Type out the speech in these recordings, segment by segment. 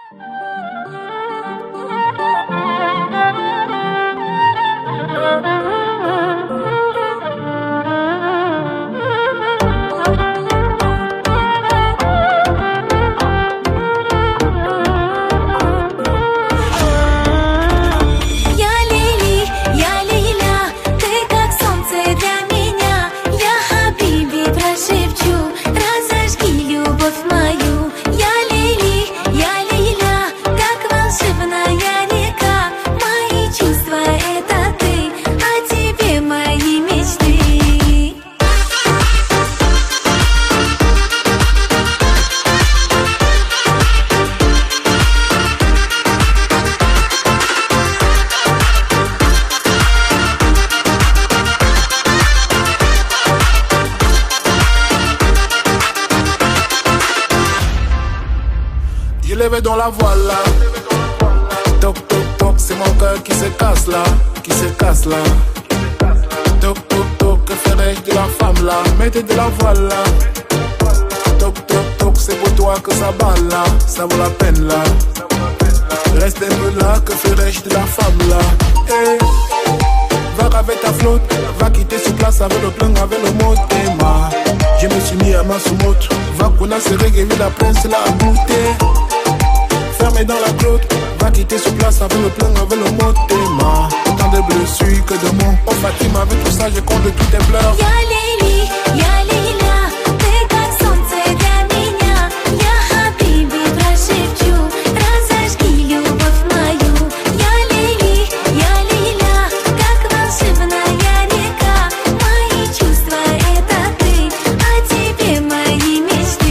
Je l'avais dans la voile là. Toc toc toc, c'est mon cœur qui se casse là, qui se casse là. Toc toc toc, que ferais-je de la femme là? Mettez de la voile là. Toc toc toc, c'est pour toi que ça balle là, ça vaut la peine là. Reste un peu là, que ferais-je de la femme là? Hey. Va avec ta flotte, va quitter sur place avec le plein, avec le mot Emma. Je me suis mis à ma sous-moto, va qu'on a serré, la prince là à goûter. Fermé dans la clotte, va quitter sur place avec le plein, avec le mot Emma. Autant de blessures que de mots, on fatigue avec tout ça, je compte tous tes pleurs. Я Лили, я Лиля, ты как солнце для меня. Я Хабиби прошепчу, разожги любовь мою. Я Лили, я Лиля, как волшебная река. Мои чувства это ты, о тебе мои мечты.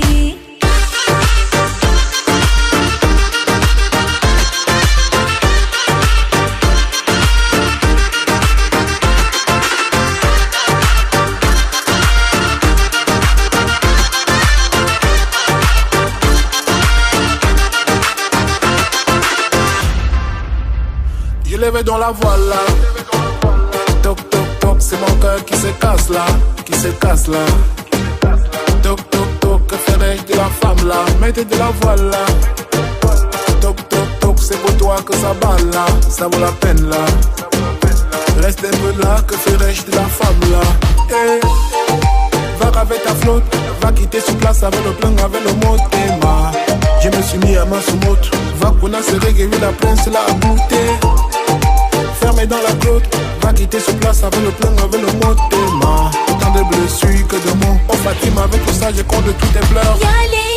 Je l'avais dans la voile là. Toc toc toc, c'est mon cœur qui se casse là, qui se casse là. Toc toc toc, que ferais-je de la femme là? Mettez de la voile là. Toc toc toc, c'est pour toi que ça balle là, ça vaut la peine là. Reste un peu là, que ferais-je de la femme là? Hey. Va avec ta flotte, va quitter sur place avec le plein, avec le mot Emma. Je me suis mis à ma sous-moto, va qu'on a serré, la prince là à goûter. Fermé dans la clotte, va quitter sur place avec le plein, avec le mot Emma. Autant de blessures que de mots, on fatigue avec tout ça, je compte tous tes pleurs.